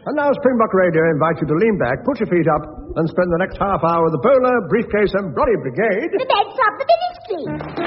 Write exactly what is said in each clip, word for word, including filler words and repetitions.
And now Springbok Radio invites you to lean back, put your feet up, and spend the next half hour with the Bowler, Briefcase and Brody Brigade. The beds of the ministry.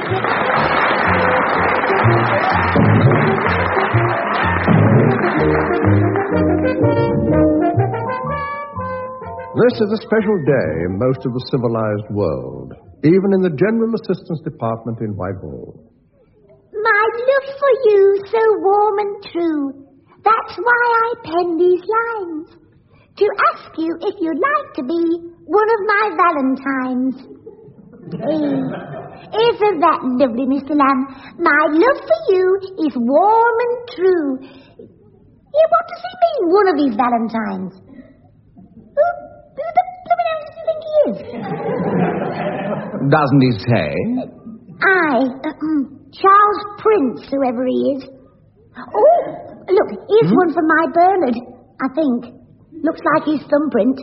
This is a special day in most of the civilized world, even in the General Assistance Department in Whitehall. My love for you, so warm and true. That's why I pen these lines. To ask you if you'd like to be one of my valentines. Hey, isn't that lovely, Mister Lamb? My love for you is warm and true. Yeah, what does he mean, one of these valentines? Who, who the blooming hell does he think he is? Doesn't he say? I, uh, Charles Prince, whoever he is. Oh, look, here's hmm? one from my Bernard, I think. Looks like his thumbprint.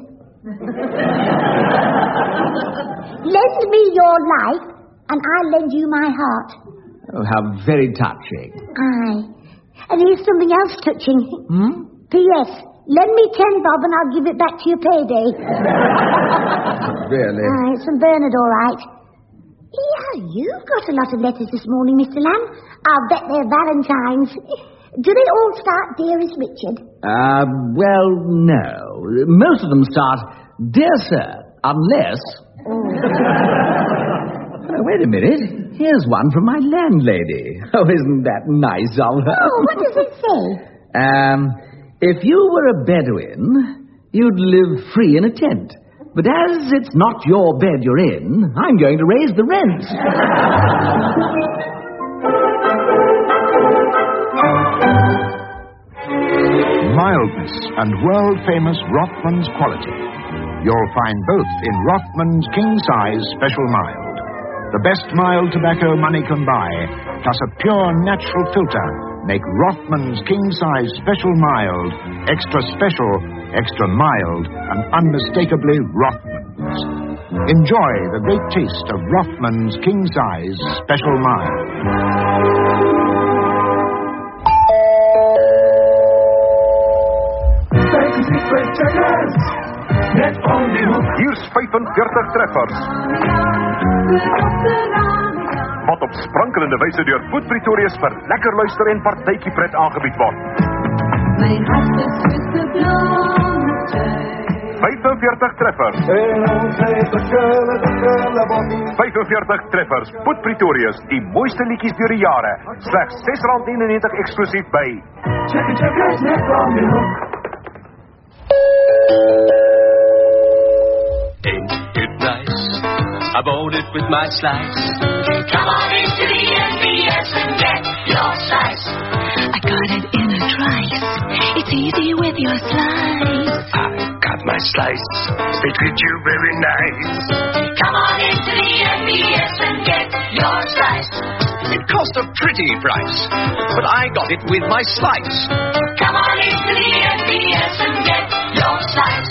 Lend me your life, and I'll lend you my heart. Oh, how very touching. Aye. And here's something else touching. Hmm? P S. Lend me ten bob and I'll give it back to your payday. Really? Aye, it's from Bernard, all right. Yeah, you've got a lot of letters this morning, Mister Lamb. I'll bet they're Valentines. Do they all start, Dearest Richard? Uh, well, no. Most of them start, Dear Sir, unless... Oh. uh, wait a minute. Here's one from my landlady. Oh, isn't that nice of her? Oh, what does it say? Um, if you were a Bedouin, you'd live free in a tent. But as it's not your bed you're in, I'm going to raise the rent. Mildness and world-famous Rothmans quality. You'll find both in Rothmans King Size Special Mild. The best mild tobacco money can buy, plus a pure natural filter, make Rothmans King Size Special Mild extra special, extra mild, and unmistakably Rothmans. Enjoy the great taste of Rothmans King Size Special Mild. Hier's vyfenveertig treffers. Wat op sprankelende wyse deur Food Pretorius vir lekker luister en partytjie pret aangebied word. My hart is soos 'n blomste. vyfenveertig treffers. vyfenveertig treffers. Food Pretorius, die mooiste liedjies deur die jare. Slegs ses rand eenennegentig eksklusief by Check it, check it, net from the hook. Ain't it nice? I bought it with my slice. Come on into the M B S and get your slice. I got it in a trice. It's easy with your slice. I got my slice. They treat you very nice. Come on into the M B S and get your slice. It cost a pretty price, but I got it with my slice. Come on into the M B S and get your slice.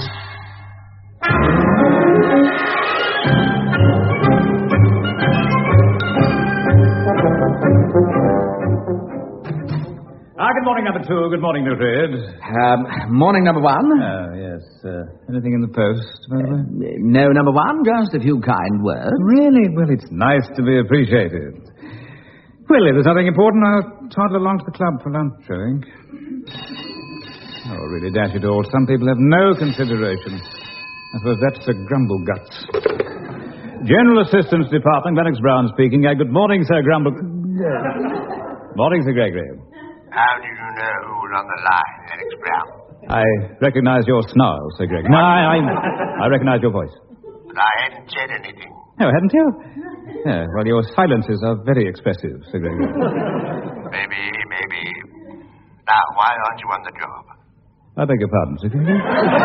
Ah, good morning, number two. Good morning, Mildred. Um, morning, number one. Oh, yes. Uh, anything in the post, by the way? Uh, no, number one. Just a few kind words. Really? Well, it's nice to be appreciated. Well, if there's nothing important, I'll toddle along to the club for lunch, I think. Oh, really, dash it all. Some people have no consideration. I suppose that's the grumble guts. General Assistance Department, Lennox Brown speaking. Uh, good morning, Sir Grumble. Morning, Sir Gregory. How do you know who was on the line, Lennox Brown? I recognize your snarl, Sir Gregory. No, I, I, I recognize your voice. But I hadn't said anything. Oh, hadn't you? Yeah, well, your silences are very expressive, Sir Gregory. Maybe, maybe. Now, why aren't you on the job? I beg your pardon, Sir Gregory.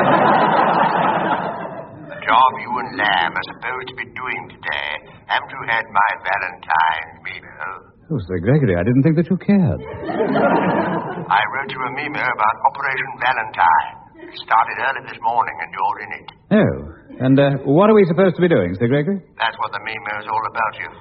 The job you and Lamb are supposed to be doing today. Haven't you had my Valentine's memo? Oh, Sir Gregory, I didn't think that you cared. I wrote you a memo about Operation Valentine. It started early this morning and you're in it. Oh, and uh, what are we supposed to be doing, Sir Gregory? That's what the memo's all about, you fool.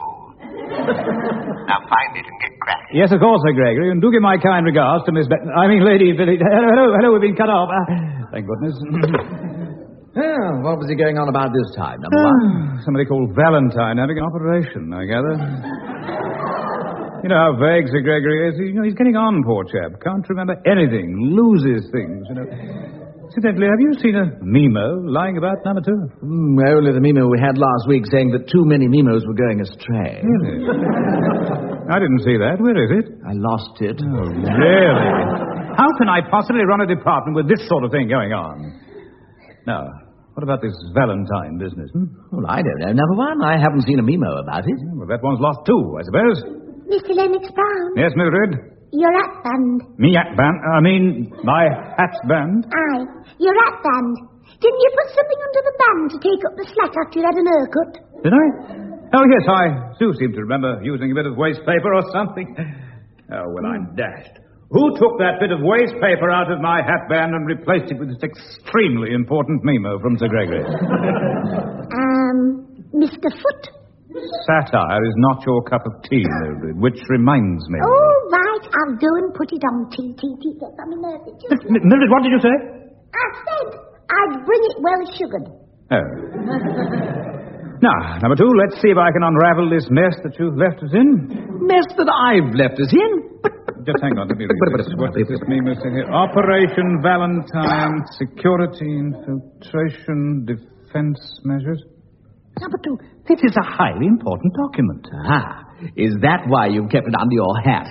Now find it and get cracking. Yes, of course, Sir Gregory, and do give my kind regards to Miss Bet... I mean, Lady... Hello, hello, hello, we've been cut off. Uh, thank goodness. Well, what was he going on about this time, number one? Somebody called Valentine having an operation, I gather. You know how vague Sir Gregory is. You know, he's getting on, poor chap. Can't remember anything. Loses things, you know. Incidentally, have you seen a Mimo lying about, number two? Mm, only the Mimo we had last week saying that too many Mimos were going astray. Really? I didn't see that. Where is it? I lost it. Oh, really? How can I possibly run a department with this sort of thing going on? Now, what about this Valentine business? Hmm? Well, I don't know, number one. I haven't seen a Mimo about it. Well, that one's lost too, I suppose. Mister Lennox Brown? Yes, Mildred? Your hat band. Me hat band? I mean, my hat band? Aye, your hat band. Didn't you put something under the band to take up the slack after you had an haircut? Did I? Oh, yes, I do seem to remember using a bit of waste paper or something. Oh, well, I'm dashed. Who took that bit of waste paper out of my hat band and replaced it with this extremely important Mimo from Sir Gregory? um, Mister Foot. Satire is not your cup of tea, Mildred, which reminds me. Oh, right, I'll go and put it on tea, tea, tea. Get on my nerves. Just... Mildred, what did you say? I said I'd bring it well sugared. Oh. Now, number two, let's see if I can unravel this mess that you've left us in. Mess that I've left us in? But, Just hang on, let me read this. What does this mean, Mister Here? Operation Valentine, security infiltration, defense measures. Number two, this is a highly important document. Ah, is that why you've kept it under your hat?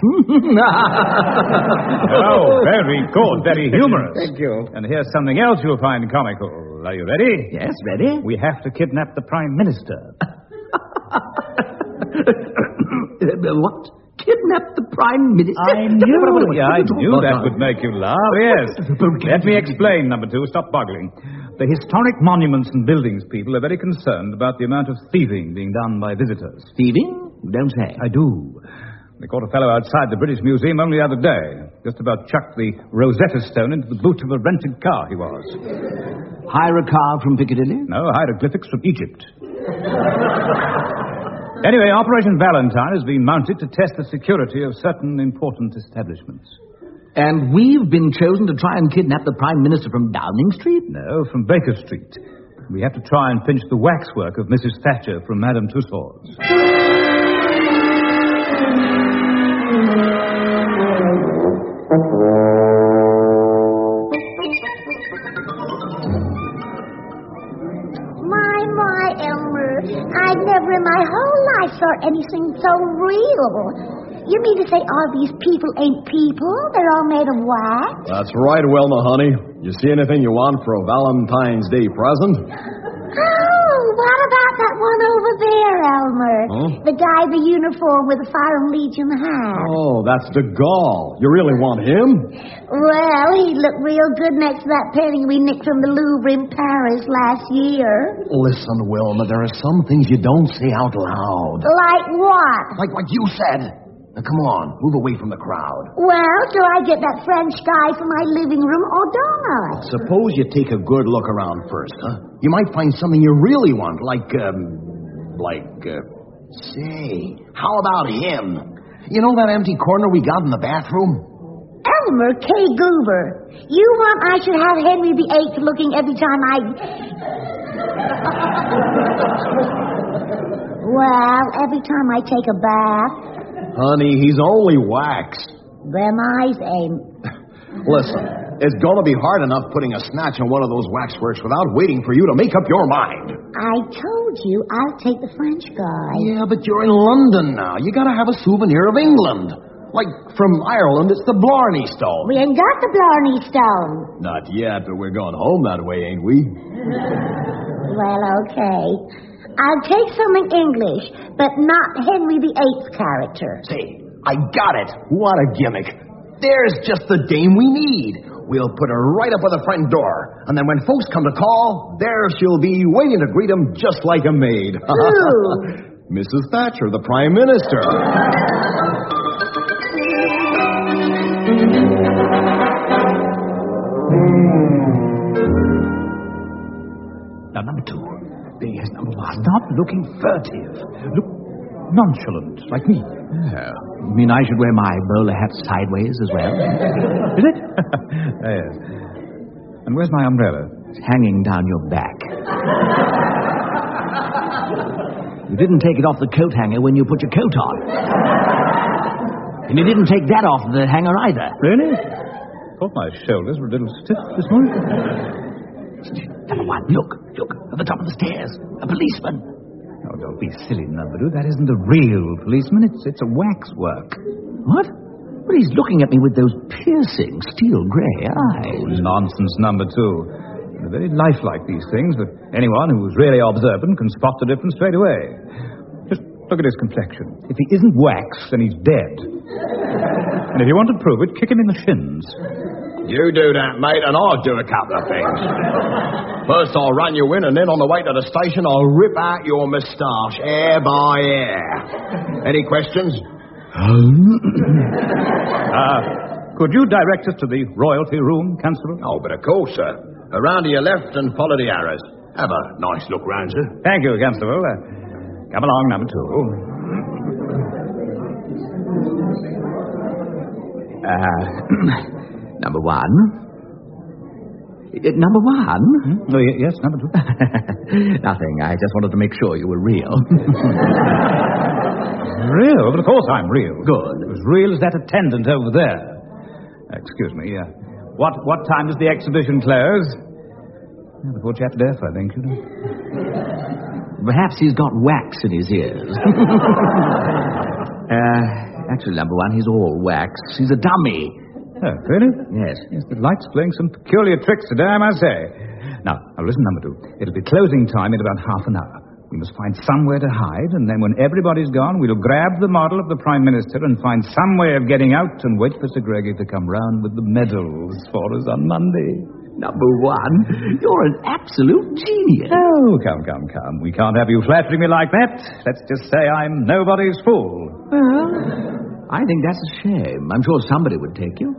Oh, very good, very humorous. Thank you. And here's something else you'll find comical. Are you ready? Yes, ready. We have to kidnap the Prime Minister. What? Kidnap the Prime Minister? I knew, yeah, I knew that would make you laugh, yes. Let me explain, number two. Stop boggling. The historic monuments and buildings people are very concerned about the amount of thieving being done by visitors. Thieving? You don't say. I do. They caught a fellow outside the British Museum only the other day. Just about chucked the Rosetta Stone into the boot of a rented car he was. Hire a car from Piccadilly? No, hieroglyphics from Egypt. Anyway, Operation Valentine has been mounted to test the security of certain important establishments. And we've been chosen to try and kidnap the Prime Minister from Downing Street? No, from Baker Street. We have to try and pinch the waxwork of Missus Thatcher from Madame Tussauds. My, my, Elmer. I never in my whole life saw anything so real. You mean to say all these people ain't people? They're all made of wax? That's right, Wilma, honey. You see anything you want for a Valentine's Day present? Oh, what about that one over there, Elmer? Huh? The guy in the uniform with the Foreign Legion hat. Oh, that's de Gaulle. You really want him? Well, he looked real good next to that painting we nicked from the Louvre in Paris last year. Listen, Wilma, there are some things you don't say out loud. Like what? Like what you said. Now, come on, move away from the crowd. Well, do I get that French guy from my living room or don't I? Suppose you take a good look around first, huh? You might find something you really want, like, um, like, uh, say, how about him? You know that empty corner we got in the bathroom? Elmer K. Goober, you want I should have Henry the Eighth looking every time I... Well, every time I take a bath... Honey, he's only wax. Them eyes ain't. Listen, it's gonna be hard enough putting a snatch on one of those waxworks without waiting for you to make up your mind. I told you I'll take the French guy. Yeah, but you're in London now. You gotta have a souvenir of England. Like, from Ireland, it's the Blarney Stone. We ain't got the Blarney Stone. Not yet, but we're going home that way, ain't we? Well, okay. I'll take something English, but not Henry the Eighth character. Say, I got it. What a gimmick. There's just the dame we need. We'll put her right up at the front door. And then when folks come to call, there she'll be waiting to greet them just like a maid. Who? Missus Thatcher, the Prime Minister. Now, number two. Yes, number one. Stop looking furtive. Look. nonchalant, like me. Oh, you mean I should wear my bowler hat sideways as well? Is it? Yes. And where's my umbrella? It's hanging down your back. You didn't take it off the coat hanger when you put your coat on. And you didn't take that off the hanger either. Really? Thought my shoulders were a little stiff this morning. Number one, look, look, at the top of the stairs. A policeman. Oh, don't be silly, number two. That isn't a real policeman. It's it's a waxwork. What? But he's looking at me with those piercing steel grey eyes. Oh, nonsense, number two. They're very lifelike, these things, but anyone who's really observant can spot the difference straight away. Just look at his complexion. If he isn't wax, then he's dead. And if you want to prove it, kick him in the shins. You do that, mate, and I'll do a couple of things. First, I'll run you in, and then on the way to the station, I'll rip out your moustache, hair by hair. Any questions? uh, could you direct us to the royalty room, Constable? Oh, but of course, sir. Around to your left and follow the arrows. Have a nice look round, sir. Thank you, Constable. Uh, come along, number two. Uh, number one. Uh, number one? Hmm? Oh, yes, number two. Nothing. I just wanted to make sure you were real. Real? But of course I'm real. Good. As real as that attendant over there. Excuse me. Uh, what what time does the exhibition close? Yeah, the poor chap's deaf, I think. You know. Perhaps he's got wax in his ears. uh, actually, number one, he's all wax. He's a dummy. Oh, really? Yes. Yes, the light's playing some peculiar tricks today, I must say. Now, now listen, number two. It'll be closing time in about half an hour. We must find somewhere to hide, and then when everybody's gone, we'll grab the model of the Prime Minister and find some way of getting out and wait for Sir Greggy to come round with the medals for us on Monday. Number one, you're an absolute genius. Oh, come, come, come. We can't have you flattering me like that. Let's just say I'm nobody's fool. Well, I think that's a shame. I'm sure somebody would take you.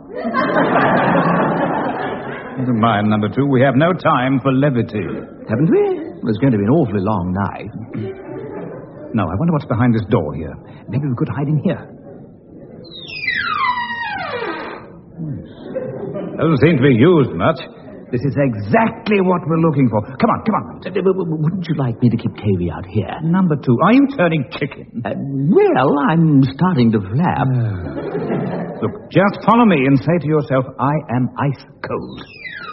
Never mind, number two. We have no time for levity. Haven't we? Well, it's going to be an awfully long night. No, I wonder what's behind this door here. Maybe we could hide in here. Doesn't seem to be used much. This is exactly what we're looking for. Come on, come on. Wouldn't you like me to keep Tavy out here? Number two, are you turning chicken? Uh, well, I'm starting to flap. Uh, look, just follow me and say to yourself, I am ice cold.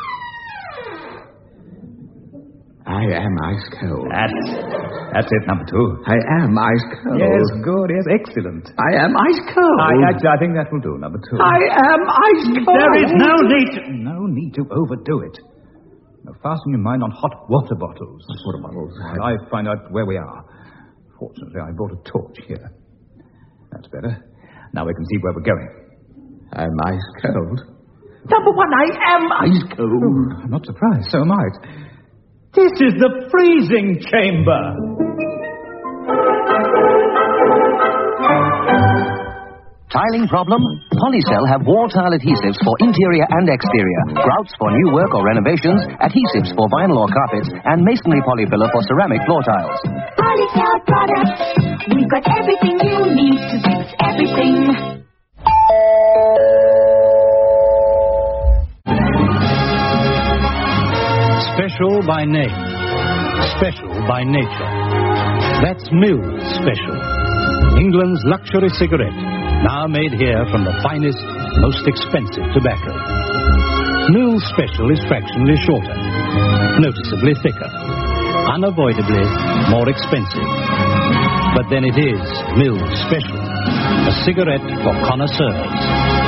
I am ice cold. That's, that's it, number two. I am ice cold. Yes, good, yes, excellent. I am ice cold. I, I, I think that will do, number two. I am ice cold. There is no need to, no need to overdo it. Now, fasten your mind on hot water bottles. Water bottles? I find out where we are. Fortunately, I brought a torch here. That's better. Now we can see where we're going. I'm ice cold. Number one, I am ice cold. Oh, I'm not surprised, so am I. This is the freezing chamber. Tiling problem? Polycell have wall tile adhesives for interior and exterior, grouts for new work or renovations, adhesives for vinyl or carpets, and masonry polyfiller for ceramic floor tiles. Polycell products. We've got everything you need to fix everything. Special by name, special by nature. That's Mills Special, England's luxury cigarette, now made here from the finest, most expensive tobacco. Mills Special is fractionally shorter, noticeably thicker, unavoidably more expensive. But then it is Mills Special, a cigarette for connoisseurs.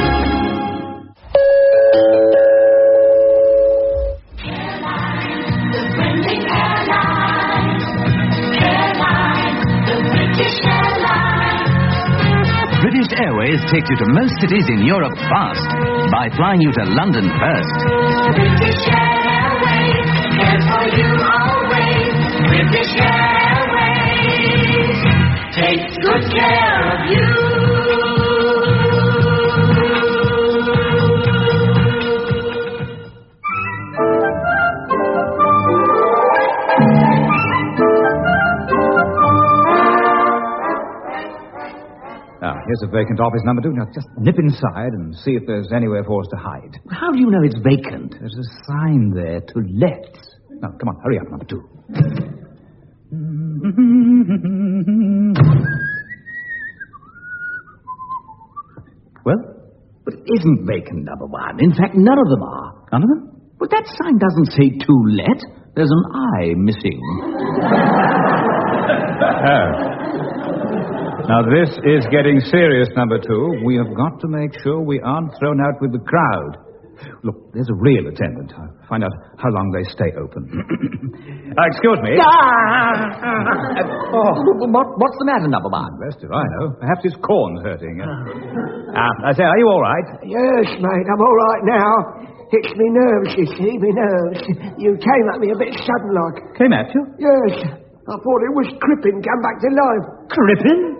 British Airways takes you to most cities in Europe fast by flying you to London first. British Airways, cares for you always. British Airways takes good care of you. here's a vacant office, number two. Now, just nip inside and see if there's anywhere for us to hide. How do you know it's vacant? There's a sign there, to let. Now, come on, hurry up, number two. Well, but it isn't vacant, number one. In fact, none of them are. None of them? But that sign doesn't say to let. There's an I missing. Oh. Now, this is getting serious, number two. We have got to make sure we aren't thrown out with the crowd. Look, there's a real attendant. I'll find out how long they stay open. uh, excuse me. Ah! oh, what, what's the matter, number one? Best if I know. Perhaps his corn's hurting. Uh, I say, are you all right? Yes, mate, I'm all right now. It's me nerves, you see, me nerves. You came at me a bit sudden like. Came at you? Yes. I thought it was Crippen come back to life. Crippen?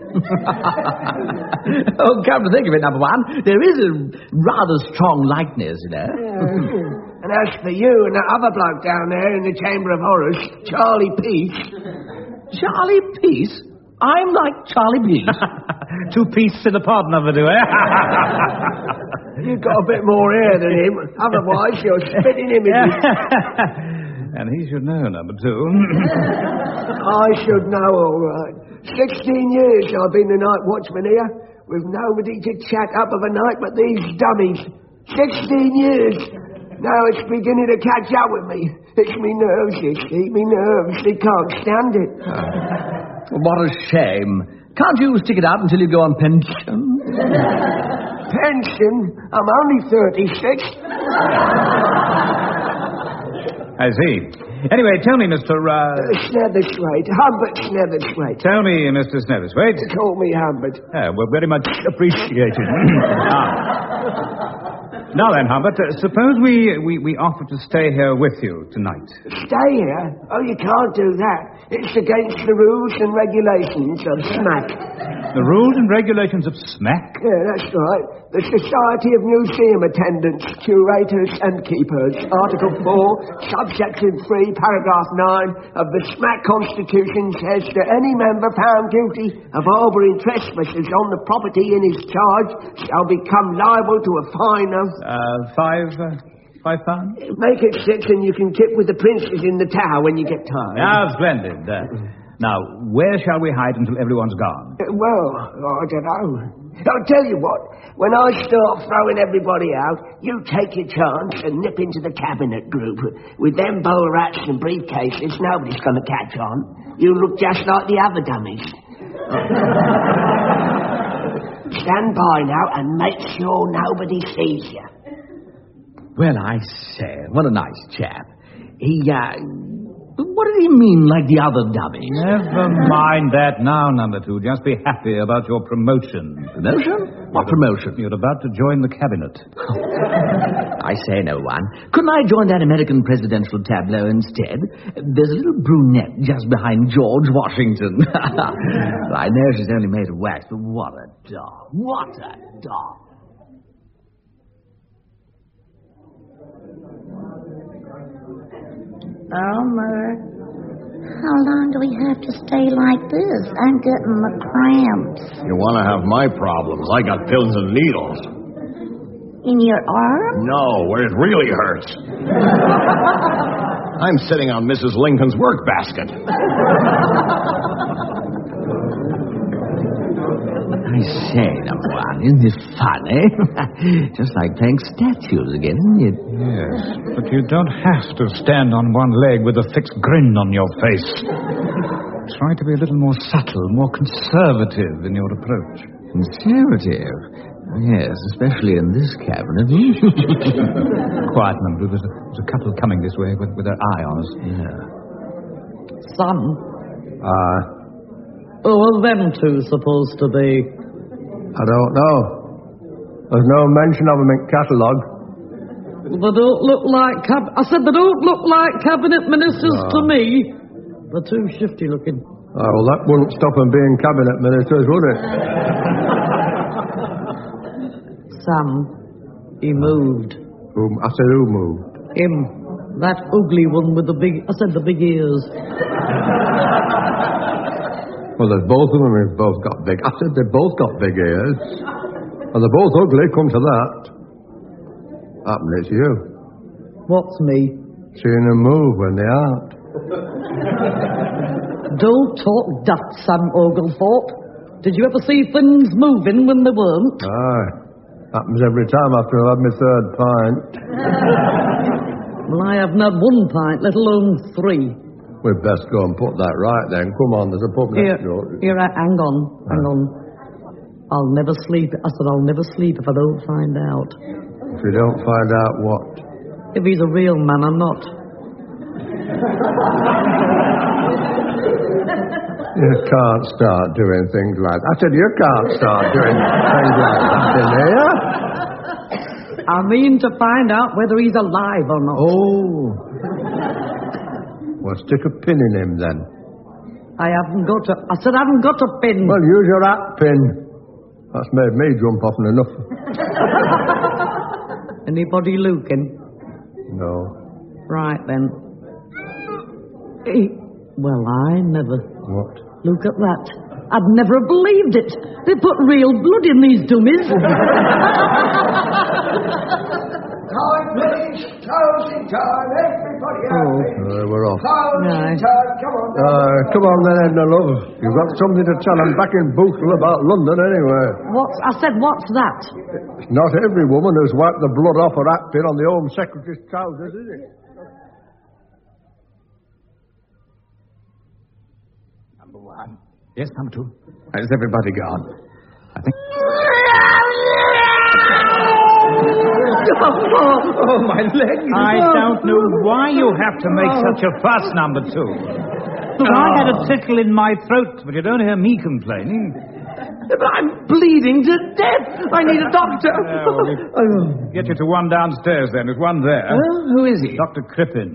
oh, come to think of it, number one, there is a rather strong likeness, you know. Yeah. And as for you and that other bloke down there in the Chamber of Horrors, Charlie Peace. Charlie Peace? I'm like Charlie Peace. Two pieces in the pod, number two, eh? You've got a bit more hair than him. Otherwise, you're spitting images. And he should know, number two. I should know, all right. Sixteen years I've been the night watchman here, with nobody to chat up of a night but these dummies. Sixteen years. Now it's beginning to catch up with me. It's me nerves, you see, me nerves. They can't stand it. What a shame. Can't you stick it out until you go on pension? Pension? I'm only thirty-six. I see. Anyway, tell me, Mister Uh... uh Snetherthwaite. Humbert Snetherthwaite. Tell me, Mister Snetherthwaite. Call me Humbert. Yeah, well, very much appreciated. ah. Now then, Humbert, uh, suppose we, we, we offer to stay here with you tonight. Stay here? Oh, you can't do that. It's against the rules and regulations of SMAC. The rules and regulations of SMAC? Yeah, that's right. The Society of Museum Attendants, Curators and Keepers. Article four, subsection three, paragraph nine of the SMAC Constitution says that any member found guilty of harbouring trespassers on the property in his charge shall become liable to a fine of... Uh, five... Uh... Five pounds? Make it six and you can tip with the princes in the tower when you get tired. Ah, splendid. Uh, now, where shall we hide until everyone's gone? Uh, well, I don't know. I'll tell you what. When I start throwing everybody out, you take your chance and nip into the cabinet group. With them bow rats and briefcases, nobody's going to catch on. You look just like the other dummies. Stand by now and make sure nobody sees you. Well, I say, what a nice chap. He, uh... What did he mean, like the other dummies? Never mind that now, number two. Just be happy about your promotion. Promotion? What promotion? You're about to join the cabinet. I say, no one. Couldn't I join that American presidential tableau instead? There's a little brunette just behind George Washington. I know she's only made of wax, but what a doll. What a doll. Elmer, how long do we have to stay like this? I'm getting the cramps. You want to have my problems? I got pins and needles. In your arm? No, where it really hurts. I'm sitting on Missus Lincoln's work basket. I say, number one, isn't this funny? Just like playing statues again, isn't it? Yes, but you don't have to stand on one leg with a fixed grin on your face. Try to be a little more subtle, more conservative in your approach. Conservative? Yes, especially in this cabinet. Quiet, number two. There's a, there's a couple coming this way with, with their eye on us. Yeah. Son. Ah. Uh, Who are them two supposed to be? I don't know. There's no mention of them in catalogue. They don't look like... Cab- I said they don't look like cabinet ministers no. to me. They're too shifty looking. Oh, well, that wouldn't stop them being cabinet ministers, would it? Sam, he moved. Who, I said who moved? Him. That ugly one with the big... I said the big ears. Well, there's both of them who've both got big... I said they've both got big ears. And they're both ugly, come to that. Happen it's you. What's me? Seeing them move when they aren't. Don't talk daft, Sam Oglethorpe. Did you ever see things moving when they weren't? Aye. Happens every time after I've had my third pint. Well, I haven't had one pint, let alone three. We'd best go and put that right then. Come on, there's a pub Here, next door. here, uh, hang on, hang on. I'll never sleep. I said I'll never sleep if I don't find out. If you don't find out what? If he's a real man, I'm not. You can't start doing things like that. I said you can't start doing things like that in here. I mean to find out whether he's alive or not. Oh. Well, stick a pin in him then. I haven't got a... I said I haven't got a pin. Well, use your hat pin. That's made me jump often enough. Anybody looking? No. Right then. Hey, well, I never. What? Look at that. I'd never have believed it. They put real blood in these dummies. Time, please. Closing time. Everybody out. Oh, uh, we're off. Closing time. Come on. Uh, come on then, Edna, love. You've got something to tell them back in Boothville about London anyway. What's... I said, what's that? It's not every woman who's wiped the blood off her hat pin on the Home Secretary's trousers, is it? Number one. Yes, number two. Has everybody gone? I think... Oh, my leg. I don't know why you have to make such a fuss, number two. Look, I had a tickle in my throat, but you don't hear me complaining. But I'm bleeding to death. I need a doctor. Uh, well, get you to one downstairs, then. There's one there. Uh, who is he? Doctor Crippen.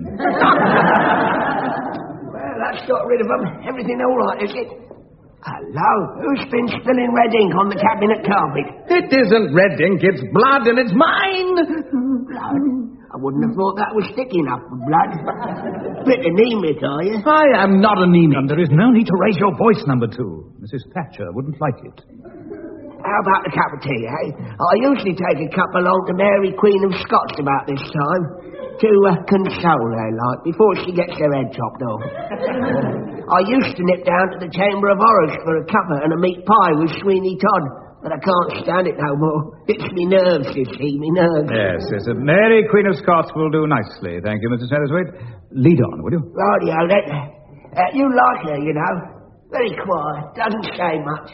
Well, that's got rid of them. Everything all right, is it? Hello? Who's been spilling red ink on the cabinet carpet? It isn't red ink, it's blood, and it's mine! Blood? I wouldn't have thought that was thick enough for blood. Bit anemic, are you? I am not anemic. And there is no need to raise your voice, number two. Missus Thatcher wouldn't like it. How about a cup of tea, eh? I usually take a cup along to Mary, Queen of Scots about this time. To uh, console her, like, before she gets her head chopped off. I used to nip down to the Chamber of Horrors for a cuppa and a meat pie with Sweeney Todd, but I can't stand it no more. It's me nerves, you see, me nerves. Yes, yes. Uh, Mary, Queen of Scots will do nicely. Thank you, Missus Satterthwaite. Lead on, will you? Rightio, then. Uh, you like her, you know. Very quiet, doesn't say much.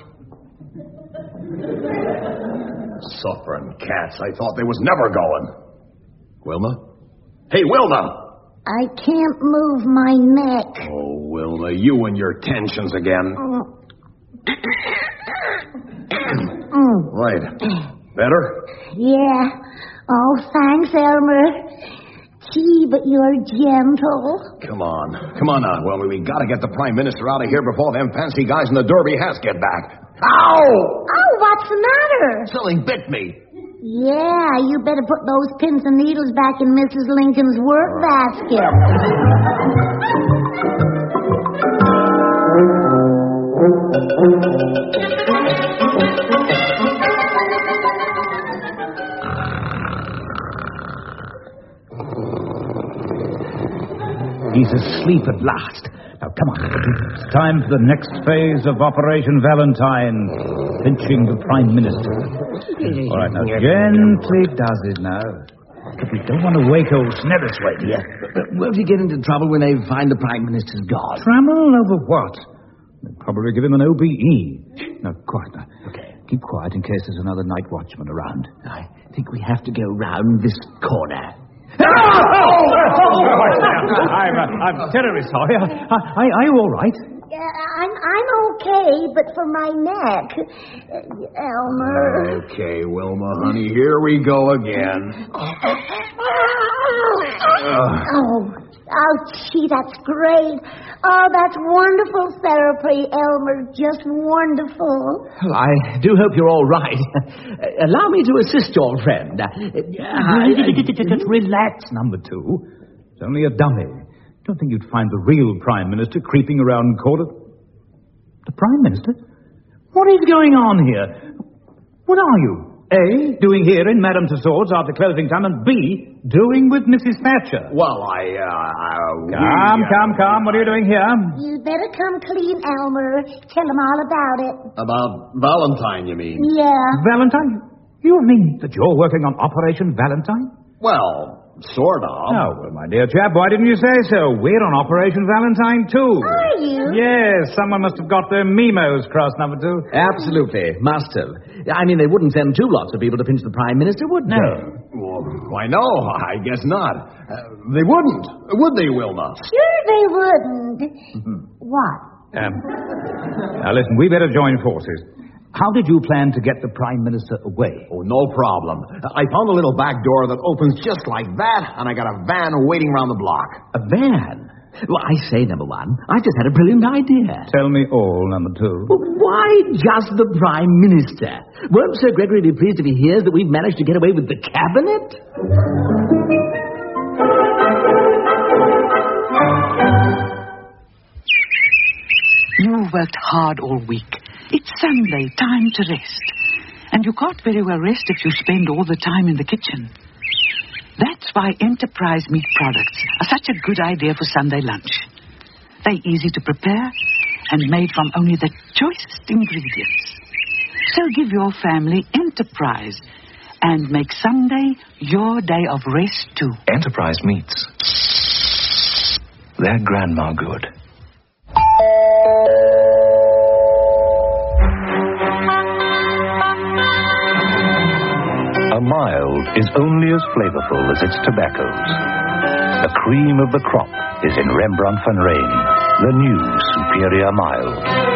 Suffering cats, I thought they was never going. Wilma? Hey, Wilma! I can't move my neck. Oh, Wilma, you and your tensions again. Mm. Right. Better? Yeah. Oh, thanks, Elmer. Gee, but you're gentle. Come on. Come on now, Wilma. We gotta get the Prime Minister out of here before them fancy guys in the Derby hats get back. Ow! Oh, what's the matter? Something bit me. Yeah, you better put those pins and needles back in Missus Lincoln's work basket. He's asleep at last. Now, come on. It's time for the next phase of Operation Valentine. Pinching the Prime Minister. All right, now, gently does it now. But we don't want to wake old Snetherswaite here. What if you get into trouble when they find the Prime Minister's gone? Trouble over what? They'll probably give him an O B E. Now, quiet now. Okay. Keep quiet in case there's another night watchman around. I think we have to go round this corner. Oh, oh, I'm, uh, I'm terribly sorry. Are, are, are you all right? Yeah, I'm I'm okay, but for my neck, uh, Elmer. Okay, Wilma, honey, here we go again. Oh, oh, gee, that's great. Oh, that's wonderful therapy, Elmer. Just wonderful. Well, I do hope you're all right. Uh, allow me to assist your friend. Uh, Just relax, number two. It's only a dummy. Don't think you'd find the real Prime Minister creeping around corner. The Prime Minister? What is going on here? What are you? A, doing here in Madame Tussauds after closing time, and B, doing with Missus Thatcher? Well, I, uh... uh come, we, uh, come, come. What are you doing here? You'd better come clean, Elmer. Tell them all about it. About Valentine, you mean? Yeah. Valentine? You mean that you're working on Operation Valentine? Well... Sort of. Oh, well, my dear chap, why didn't you say so? We're on Operation Valentine, too. Are you? Yes, someone must have got their memos crossed, number two. Absolutely, must have. I mean, they wouldn't send two lots of people to pinch the Prime Minister, would they? No. Well, why, no, I guess not. Uh, they wouldn't, would they, Wilma? Sure they wouldn't. What? Um, now, listen, we better join forces. How did you plan to get the Prime Minister away? Oh, no problem. I found a little back door that opens just like that, and I got a van waiting around the block. A van? Well, I say, number one, I just had a brilliant idea. Tell me all, number two. Well, why just the Prime Minister? Won't Sir Gregory be pleased if he hears that we've managed to get away with the Cabinet? You've worked hard all week. It's Sunday, time to rest. And you can't very well rest if you spend all the time in the kitchen. That's why Enterprise meat products are such a good idea for Sunday lunch. They're easy to prepare and made from only the choicest ingredients. So give your family Enterprise and make Sunday your day of rest too. Enterprise meats. They're grandma good. A mild is only as flavorful as its tobaccos. The cream of the crop is in Rembrandt van Rijn, the new superior mild.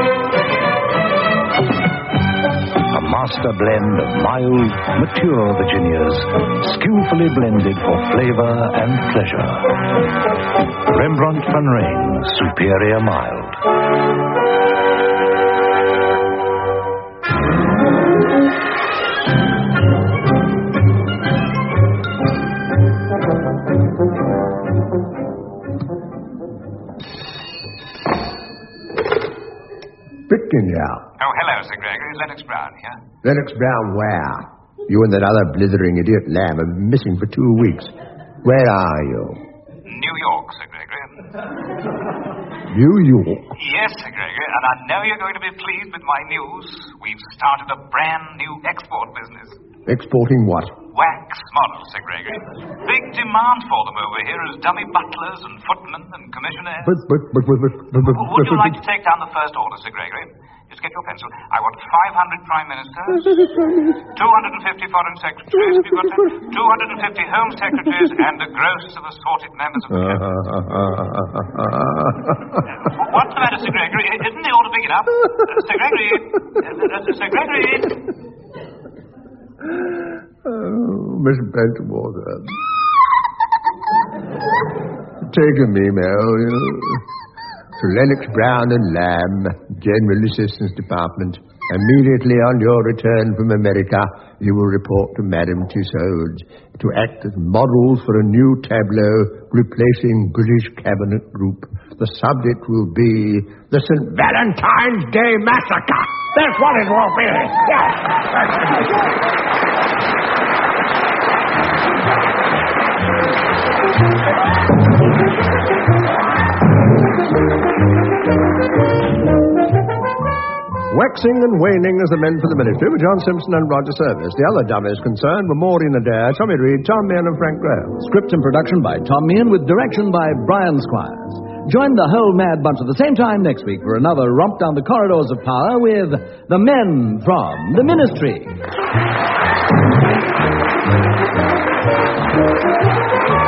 A master blend of mild, mature Virginias, skillfully blended for flavor and pleasure. Rembrandt van Rijn, superior mild. Pitkin out. Oh, hello, Sir Gregory. Lennox Brown here. Lennox Brown, where? You and that other blithering idiot Lamb have been missing for two weeks. Where are you? New York, Sir Gregory. New York? Yes, Sir Gregory, and I know you're going to be pleased with my news. We've started a brand new export business. Exporting what? Wax models, Sir Gregory. Big demand for them over here as dummy butlers and footmen and commissionaires. But, but, but, but, but, but, but, Would you like to take down the first order, Sir Gregory? Just get your pencil. I want five hundred Prime Ministers, two hundred fifty Foreign Secretaries, you've got two hundred fifty Home Secretaries, and a gross of assorted members of the Cabinet. What's the matter, Sir Gregory? Isn't the order big enough? Uh, Sir Gregory! Uh, Sir Gregory! Oh, Miss Bentwater. Take a memo, you know. To Lennox Brown and Lamb, General Assistance Department. Immediately on your return from America, you will report to Madame Tussauds to act as models for a new tableau replacing British Cabinet Group. The subject will be the Saint Valentine's Day Massacre. That's what it will be. Waxing and waning as the men for the ministry were John Simpson and Roger Service. The other dummies concerned were Maureen Adair, Tommy Reed, Tom Meehan and Frank Graham. Script and production by Tom Meehan with direction by Brian Squires. Join the whole mad bunch at the same time next week for another romp down the corridors of power with the men from the ministry.